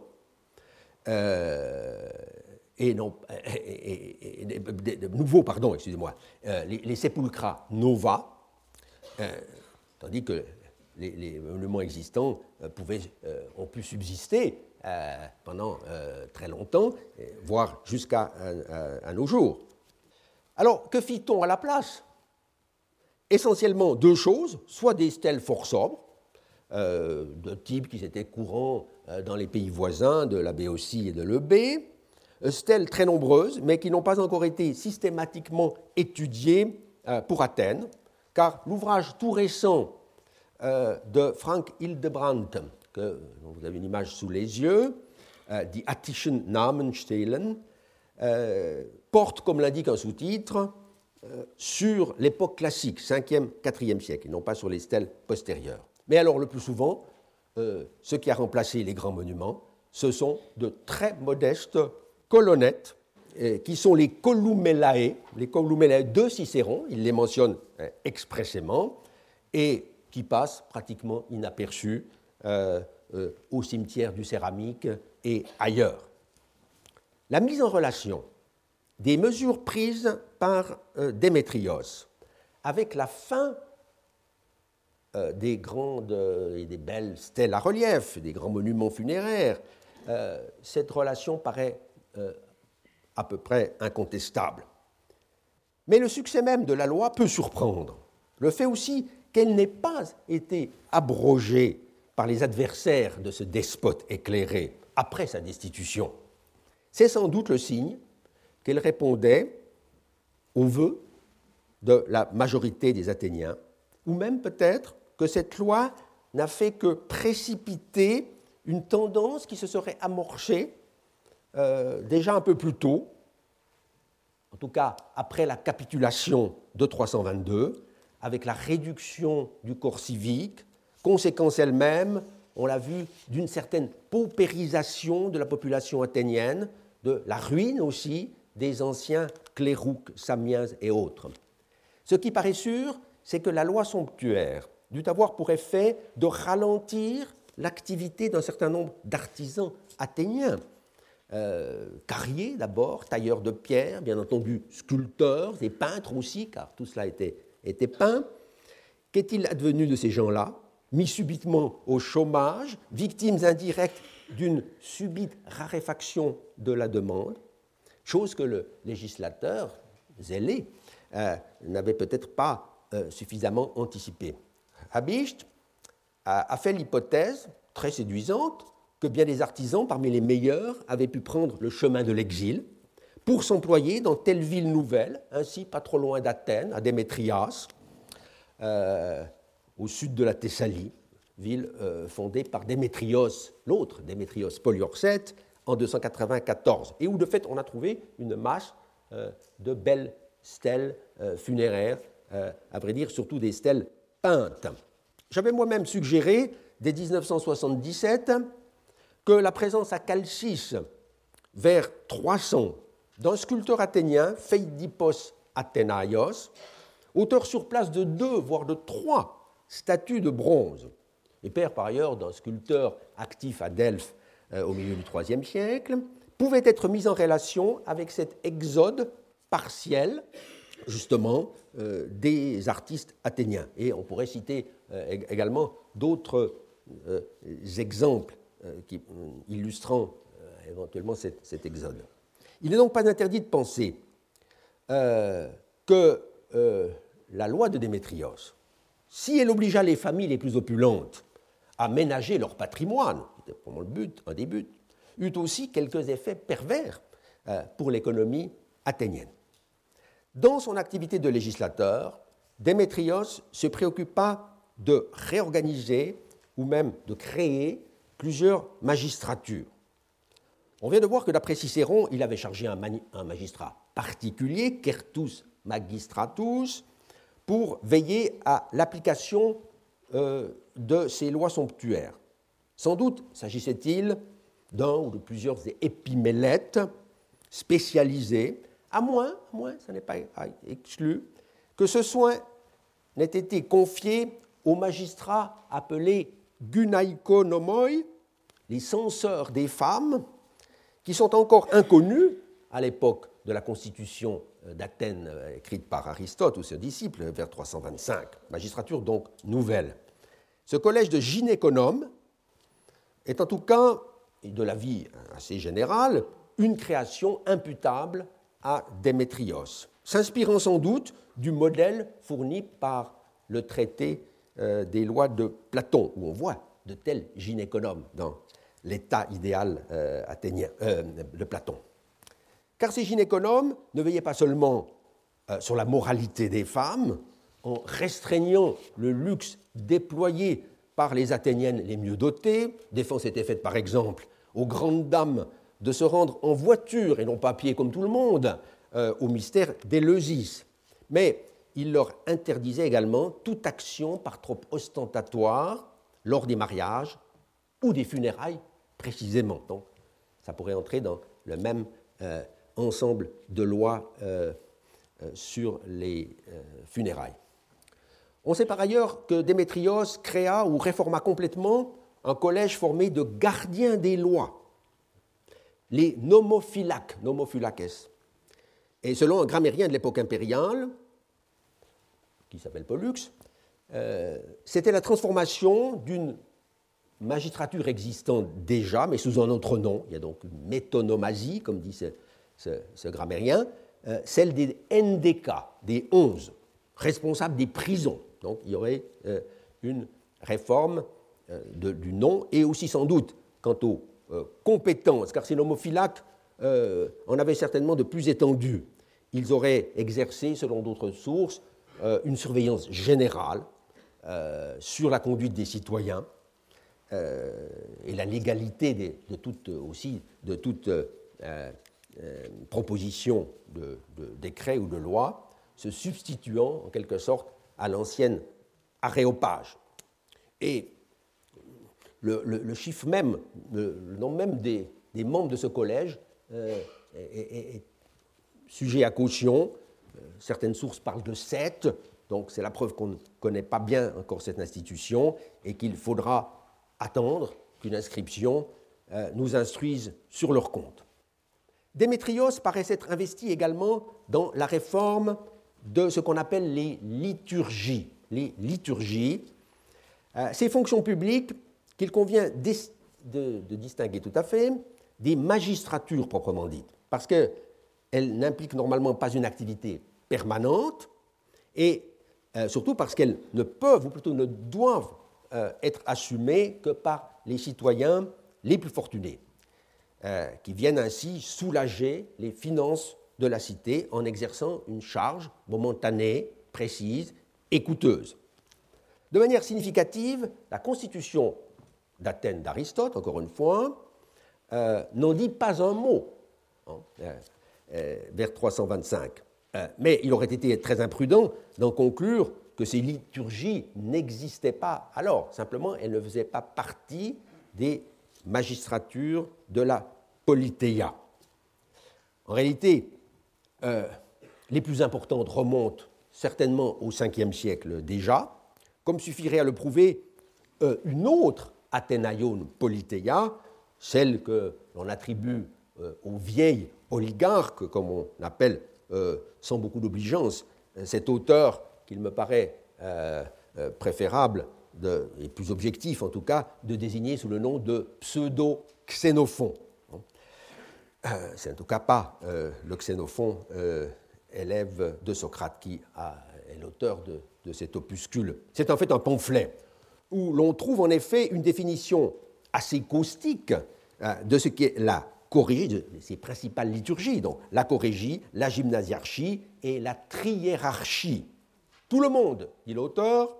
euh, et non et, et, et, et, nouveaux, pardon, excusez-moi, euh, les, les sepulcra nova, euh, tandis que les, les monuments existants euh, pouvaient, euh, ont pu subsister euh, pendant euh, très longtemps, voire jusqu'à euh, à nos jours. Alors, que fit-on à la place? Essentiellement deux choses, soit des stèles fort sobres, euh, de type qui étaient courants euh, dans les pays voisins de la Béotie et de l'Eubée, euh, stèles très nombreuses, mais qui n'ont pas encore été systématiquement étudiées euh, pour Athènes, car l'ouvrage tout récent euh, de Frank Hildebrandt, que dont vous avez une image sous les yeux, euh, Die Attischen Namenstelen, euh, porte, comme l'indique un sous-titre, euh, sur l'époque classique, cinquième, quatrième siècle, et non pas sur les stèles postérieures. Mais alors, le plus souvent, euh, ce qui a remplacé les grands monuments, ce sont de très modestes colonnettes, euh, qui sont les Columelae, les Columelae de Cicéron, il les mentionne euh, expressément, et qui passent pratiquement inaperçus euh, euh, au cimetière du Céramique et ailleurs. La mise en relation des mesures prises par euh, Démétrios avec la fin euh, des grandes euh, et des belles stèles à relief, des grands monuments funéraires, euh, cette relation paraît euh, à peu près incontestable. Mais le succès même de la loi peut surprendre. Le fait aussi qu'elle n'ait pas été abrogée par les adversaires de ce despote éclairé après sa destitution, c'est sans doute le signe qu'elle répondait aux vœux de la majorité des Athéniens, ou même peut-être que cette loi n'a fait que précipiter une tendance qui se serait amorcée euh, déjà un peu plus tôt, en tout cas après la capitulation de trois cent vingt-deux, avec la réduction du corps civique, conséquence elle-même, on l'a vu, d'une certaine paupérisation de la population athénienne, de la ruine aussi des anciens clérouques, samiens et autres. Ce qui paraît sûr, c'est que la loi somptuaire dut avoir pour effet de ralentir l'activité d'un certain nombre d'artisans athéniens, euh, carriers d'abord, tailleurs de pierre, bien entendu sculpteurs et peintres aussi, car tout cela était, était peint. Qu'est-il advenu de ces gens-là, mis subitement au chômage, victimes indirectes d'une subite raréfaction de la demande, chose que le législateur zélé euh, n'avait peut-être pas euh, suffisamment anticipée. Habicht a, a fait l'hypothèse, très séduisante, que bien des artisans parmi les meilleurs avaient pu prendre le chemin de l'exil pour s'employer dans telle ville nouvelle, ainsi pas trop loin d'Athènes, à Démétrias, euh, au sud de la Thessalie, ville euh, fondée par Démétrios, l'autre Démétrios Poliorcète, en deux cent quatre-vingt-quatorze, et où de fait on a trouvé une masse euh, de belles stèles euh, funéraires, euh, à vrai dire surtout des stèles peintes. J'avais moi-même suggéré, dès dix-neuf cent soixante-dix-sept, que la présence à Chalcis, vers trois cents, d'un sculpteur athénien, Phéidippos Athénaios, auteur sur place de deux, voire de trois statues de bronze, et père par ailleurs d'un sculpteur actif à Delphes euh, au milieu du troisième siècle, pouvait être mis en relation avec cet exode partiel, justement, euh, des artistes athéniens. Et on pourrait citer euh, également d'autres euh, exemples euh, qui, euh, illustrant euh, éventuellement cet, cet exode. Il n'est donc pas interdit de penser euh, que euh, la loi de Démétrios, si elle obligea les familles les plus opulentes à ménager leur patrimoine, c'était vraiment le but, un des buts, eut aussi quelques effets pervers euh, pour l'économie athénienne. Dans son activité de législateur, Démétrios se préoccupa de réorganiser ou même de créer plusieurs magistratures. On vient de voir que d'après Cicéron, il avait chargé un, mani- un magistrat particulier, Quertus Magistratus, pour veiller à l'application euh, de ces lois somptuaires. Sans doute s'agissait-il d'un ou de plusieurs épimélètes spécialisés, à moins, à moins, ça n'est pas exclu, que ce soin n'ait été confié aux magistrats appelés gunaikonomoi, les censeurs des femmes, qui sont encore inconnus à l'époque de la constitution d'Athènes écrite par Aristote ou ses disciples vers trois cent vingt-cinq, magistrature donc nouvelle. Ce collège de gynéconomes est en tout cas, de la vie assez générale, une création imputable à Démétrios, s'inspirant sans doute du modèle fourni par le traité euh, des lois de Platon, où on voit de tels gynéconomes dans l'état idéal euh, athénien, euh, de Platon. Car ces gynéconomes ne veillaient pas seulement euh, sur la moralité des femmes, en restreignant le luxe déployé par les Athéniennes les mieux dotées. Défense était faite par exemple aux grandes dames de se rendre en voiture et non pas à pied comme tout le monde euh, au mystère d'Éleusis. Mais il leur interdisait également toute action par trop ostentatoire lors des mariages ou des funérailles précisément. Donc ça pourrait entrer dans le même euh, ensemble de lois euh, euh, sur les euh, funérailles. On sait par ailleurs que Démétrios créa ou réforma complètement un collège formé de gardiens des lois, les nomophylactes, nomophylakes. Et selon un grammairien de l'époque impériale, qui s'appelle Pollux, euh, c'était la transformation d'une magistrature existante déjà, mais sous un autre nom. Il y a donc une métonomasie, comme dit ce, ce, ce grammairien, euh, celle des endeka, des onze, responsables des prisons. Donc il y aurait euh, une réforme euh, de, du nom, et aussi sans doute quant aux euh, compétences, car ces nomophylactes euh, en avaient certainement de plus étendues. Ils auraient exercé, selon d'autres sources, euh, une surveillance générale euh, sur la conduite des citoyens euh, et la légalité des, de toute, aussi de toute euh, euh, proposition de, de décret ou de loi, se substituant en quelque sorte à l'ancienne aréopage. Et le, le, le chiffre même, le, le nom même des, des membres de ce collège euh, est, est, est sujet à caution. Certaines sources parlent de sept, donc c'est la preuve qu'on ne connaît pas bien encore cette institution et qu'il faudra attendre qu'une inscription euh, nous instruise sur leur compte. Démétrios paraît être investi également dans la réforme de ce qu'on appelle les liturgies. Les liturgies, euh, ces fonctions publiques qu'il convient de, de, de distinguer tout à fait des magistratures proprement dites, parce qu'elles n'impliquent normalement pas une activité permanente et euh, surtout parce qu'elles ne peuvent, ou plutôt ne doivent, euh, être assumées que par les citoyens les plus fortunés, euh, qui viennent ainsi soulager les finances de la cité en exerçant une charge momentanée, précise et coûteuse. De manière significative, la constitution d'Athènes d'Aristote, encore une fois, euh, n'en dit pas un mot, hein, euh, euh, vers trois cent vingt-cinq. Euh, mais il aurait été très imprudent d'en conclure que ces liturgies n'existaient pas alors. Simplement, elles ne faisaient pas partie des magistratures de la Politeia. En réalité, euh, les plus importantes remontent certainement au cinquième siècle déjà, comme suffirait à le prouver euh, une autre Athénaïon Politeia, celle que l'on attribue euh, aux vieilles oligarques, comme on appelle euh, sans beaucoup d'obligeance cet auteur qu'il me paraît euh, euh, préférable de, et plus objectif en tout cas de désigner sous le nom de pseudo-Xénophon. Euh, c'est en tout cas pas euh, le Xénophon euh, élève de Socrate qui a, est l'auteur de, de cet opuscule. C'est en fait un pamphlet où l'on trouve en effet une définition assez caustique euh, de ce qu'est la chorégie, de ses principales liturgies, donc la chorégie, la gymnasiarchie et la triérarchie. Tout le monde, dit l'auteur,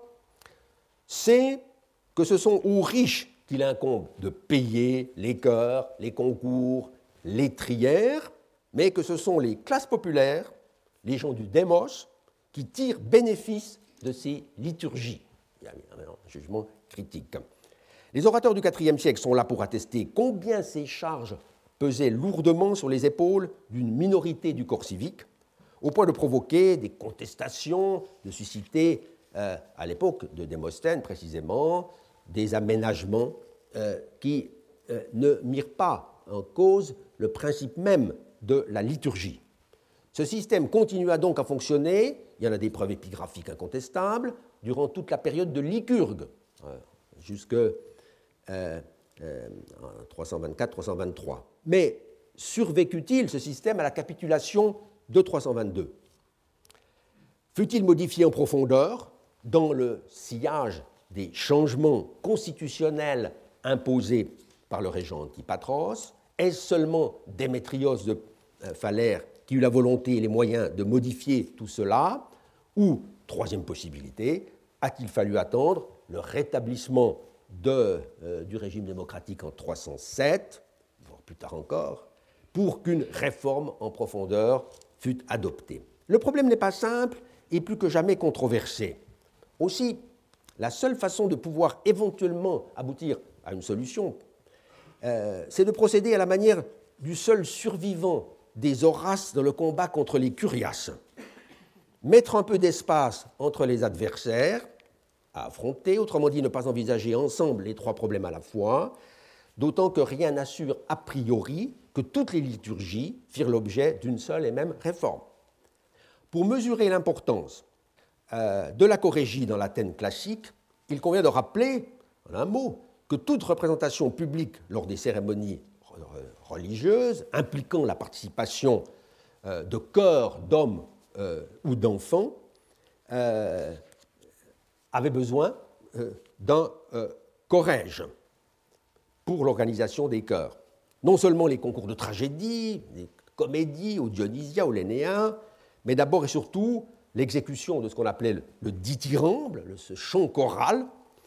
sait que ce sont aux riches qu'il incombe de payer les chœurs, les concours, les trières, mais que ce sont les classes populaires, les gens du démos, qui tirent bénéfice de ces liturgies. Il y a un jugement critique. Les orateurs du quatrième siècle sont là pour attester combien ces charges pesaient lourdement sur les épaules d'une minorité du corps civique, au point de provoquer des contestations, de susciter, euh, à l'époque de Démosthène précisément, des aménagements euh, qui euh, ne mirent pas en cause le principe même de la liturgie. Ce système continua donc à fonctionner, il y en a des preuves épigraphiques incontestables, durant toute la période de Lycurgue, euh, jusque euh, euh, trois cent vingt-quatre trois cent vingt-trois. Mais survécut-il, ce système, à la capitulation de trois cent vingt-deux? Fut-il modifié en profondeur dans le sillage des changements constitutionnels imposés par le régent Antipatros? Est-ce seulement Démétrios de Phalère qui eut la volonté et les moyens de modifier tout cela? Ou, troisième possibilité, a-t-il fallu attendre le rétablissement de, euh, du régime démocratique en trois cent sept, voire plus tard encore, pour qu'une réforme en profondeur fût adoptée? Le problème n'est pas simple et plus que jamais controversé. Aussi, la seule façon de pouvoir éventuellement aboutir à une solution, euh, c'est de procéder à la manière du seul survivant des Horaces dans le combat contre les Curias. Mettre un peu d'espace entre les adversaires à affronter, autrement dit ne pas envisager ensemble les trois problèmes à la fois, d'autant que rien n'assure a priori que toutes les liturgies firent l'objet d'une seule et même réforme. Pour mesurer l'importance euh, de la chorégie dans l'Athènes classique, il convient de rappeler, en un mot, que toute représentation publique lors des cérémonies religieuses, impliquant la participation euh, de chœurs d'hommes euh, ou d'enfants, euh, avait besoin euh, d'un euh, chorège pour l'organisation des chœurs. Non seulement les concours de tragédie, les comédies, ou Dionysia, ou l'Énéa, mais d'abord et surtout l'exécution de ce qu'on appelait le, le dithyrambe, le, ce chant choral,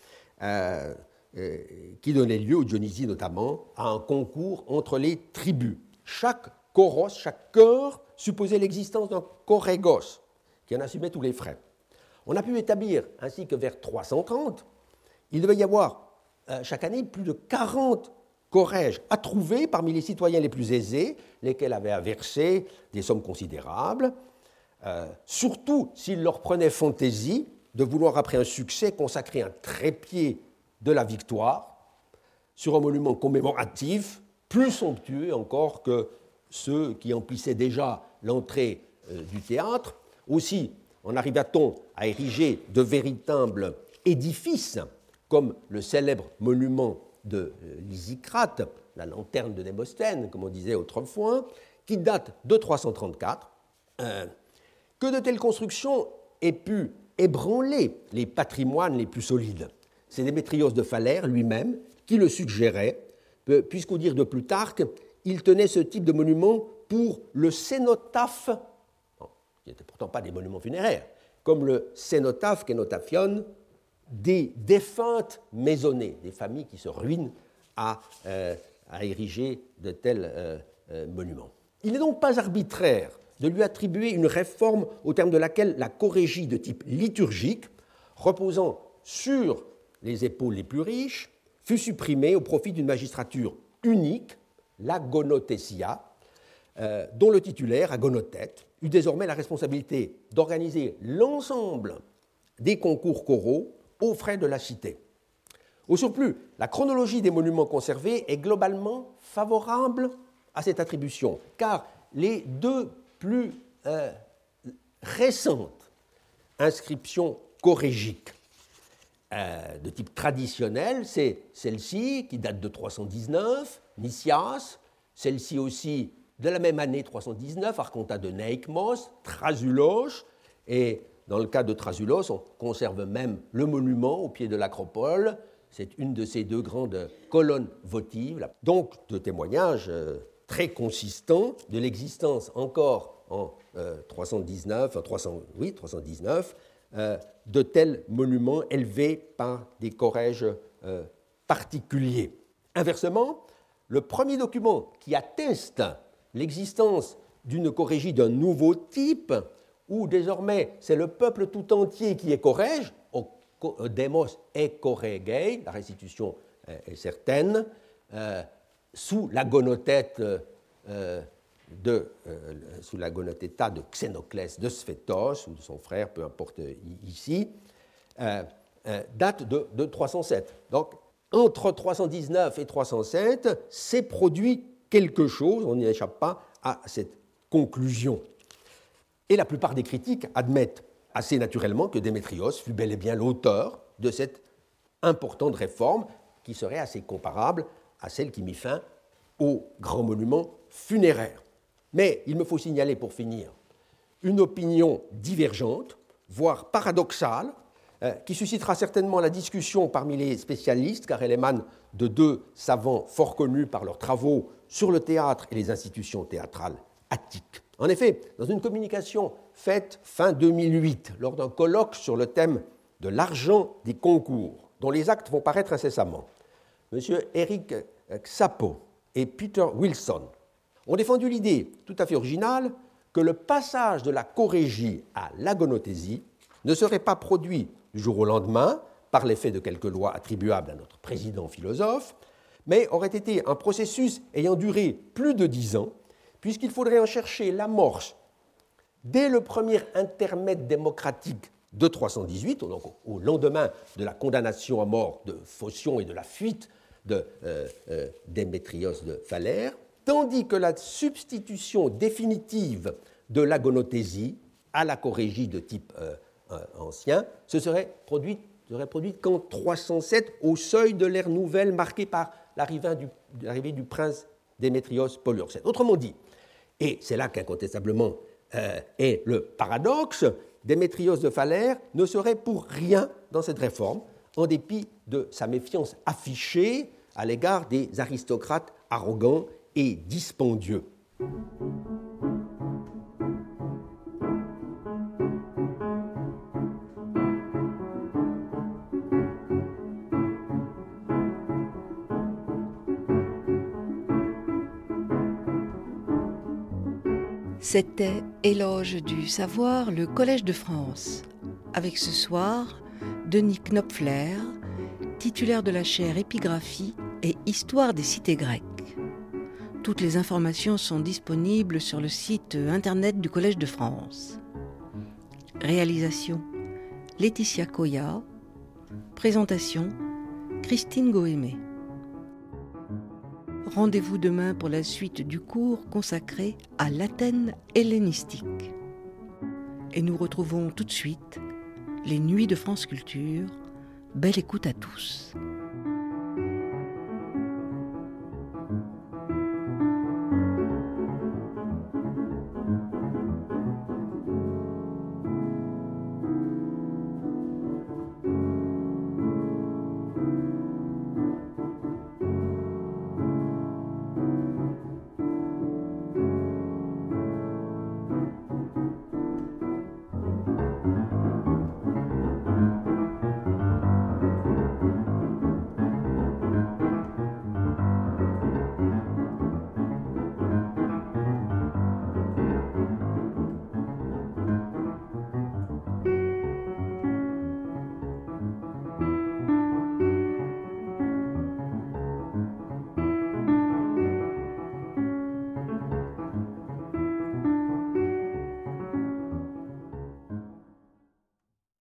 euh, euh, qui donnait lieu, au Dionysie notamment, à un concours entre les tribus. Chaque choros, chaque chœur, supposait l'existence d'un chorégos, qui en assumait tous les frais. On a pu établir ainsi que vers trois cent trente, il devait y avoir euh, chaque année plus de quarante chorèges à trouver parmi les citoyens les plus aisés, lesquels avaient à verser des sommes considérables, euh, surtout s'il leur prenait fantaisie de vouloir, après un succès, consacrer un trépied de la victoire sur un monument commémoratif plus somptueux encore que ceux qui emplissaient déjà l'entrée euh, du théâtre. Aussi, en arriva-t-on à ériger de véritables édifices, comme le célèbre monument de Lysicrate, la lanterne de Démosthène, comme on disait autrefois, qui date de trois cent trente-quatre, euh, que de telles constructions aient pu ébranler les patrimoines les plus solides. C'est Démétrios de Phalère lui-même qui le suggérait, puisqu'au dire de Plutarque, il tenait ce type de monument pour le cénotaphe, qui n'était pourtant pas des monuments funéraires, comme le cénotaphe, kénotaphion, des défuntes maisonnées, des familles qui se ruinent à, euh, à ériger de tels euh, euh, monuments. Il n'est donc pas arbitraire de lui attribuer une réforme au terme de laquelle la chorégie de type liturgique, reposant sur les épaules les plus riches, fut supprimée au profit d'une magistrature unique, l'agonothesia, euh, dont le titulaire, agonothète, eut désormais la responsabilité d'organiser l'ensemble des concours choraux aux frais de la cité. Au surplus, la chronologie des monuments conservés est globalement favorable à cette attribution, car les deux plus euh, récentes inscriptions chorégiques euh, de type traditionnel, c'est celle-ci qui date de trois cent dix-neuf, Nicias, celle-ci aussi de la même année trois cent dix-neuf, Archonta de Neikmos, Trasulos, et dans le cas de Trasulos, on conserve même le monument au pied de l'acropole. C'est une de ces deux grandes colonnes votives, donc de témoignages euh, très consistants de l'existence encore en euh, trois cent dix-neuf, en trois cents, oui, trois cent dix-neuf, euh, de tels monuments élevés par des chorèges euh, particuliers. Inversement, le premier document qui atteste l'existence d'une chorégie d'un nouveau type, où désormais c'est le peuple tout entier qui est chorège, demos et choregei, la restitution est certaine, euh, sous l'agonothète euh, de, euh, sous l'agonothéta de Xénoclès de Sphétos, ou de son frère, peu importe ici, euh, euh, date de, de trois cent sept. Donc, entre trois cent dix-neuf et trois cent sept, s'est produit quelque chose, on n'y échappe pas à cette conclusion. Et la plupart des critiques admettent assez naturellement que Démétrios fut bel et bien l'auteur de cette importante réforme qui serait assez comparable à celle qui mit fin aux grands monuments funéraires. Mais il me faut signaler pour finir une opinion divergente, voire paradoxale, euh, qui suscitera certainement la discussion parmi les spécialistes, car elle émane de deux savants fort connus par leurs travaux sur le théâtre et les institutions théâtrales attiques. En effet, dans une communication faite fin deux mille huit, lors d'un colloque sur le thème de l'argent des concours, dont les actes vont paraître incessamment, M. Eric Xapo et Peter Wilson ont défendu l'idée tout à fait originale que le passage de la chorégie à l'agonothésie ne serait pas produit du jour au lendemain par l'effet de quelques lois attribuables à notre président philosophe, mais aurait été un processus ayant duré plus de dix ans, puisqu'il faudrait en chercher l'amorce dès le premier intermède démocratique de trois cent dix-huit, donc au lendemain de la condamnation à mort de Phocion et de la fuite de euh, euh, Démétrios de Phalère, tandis que la substitution définitive de l'agonothésie à la chorégie de type euh, euh, ancien se serait produite, serait produite qu'en trois cent sept, au seuil de l'ère nouvelle marquée par l'arrivée du, l'arrivée du prince Démétrios Poliorcète. Autrement dit, et c'est là qu'incontestablement euh, est le paradoxe, Démétrios de Phalère ne serait pour rien dans cette réforme, en dépit de sa méfiance affichée à l'égard des aristocrates arrogants et dispendieux. C'était Éloge du savoir, le Collège de France. Avec ce soir, Denis Knopfler, titulaire de la chaire Épigraphie et Histoire des cités grecques. Toutes les informations sont disponibles sur le site internet du Collège de France. Réalisation Laetitia Coya. Présentation Christine Goémé. Rendez-vous demain pour la suite du cours consacré à l'Athènes hellénistique. Et nous retrouvons tout de suite les Nuits de France Culture. Belle écoute à tous.